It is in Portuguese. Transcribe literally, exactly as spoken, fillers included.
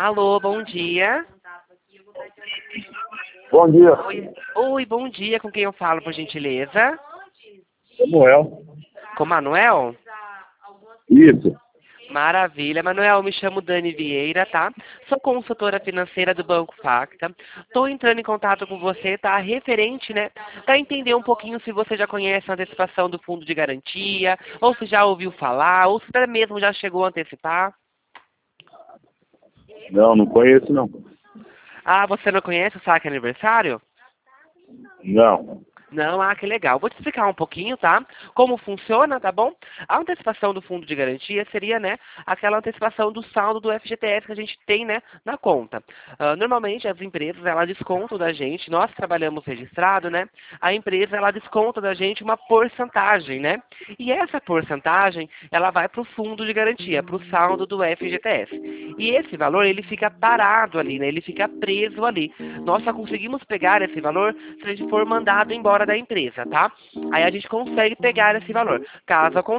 Alô, bom dia. Bom dia, Oi, Oi, bom dia. Com quem eu falo, por gentileza? Samuel. Com Manuel? Isso. Maravilha. Manuel, me chamo Dani Vieira, tá? Sou consultora financeira do Banco Facta. Tô entrando em contato com você, tá? Referente, né? Pra entender um pouquinho se você já conhece a antecipação do fundo de garantia, ou se já ouviu falar, ou se até mesmo já chegou a antecipar. Não, não conheço não. Ah, você não conhece o saque aniversário? Não. Não, ah, que legal. Vou te explicar um pouquinho, tá? Como funciona, tá bom? A antecipação do fundo de garantia seria, né, aquela antecipação do saldo do F G T S que a gente tem, né, na conta. Ah, normalmente as empresas, elas descontam da gente, nós trabalhamos registrado, né? A empresa, ela desconta da gente uma porcentagem, né? E essa porcentagem, ela vai para o fundo de garantia, para o saldo do F G T S. E esse valor, ele fica parado ali, né? Ele fica preso ali. Nós só conseguimos pegar esse valor se a gente for mandado embora da empresa, tá? Aí a gente consegue pegar esse valor. Caso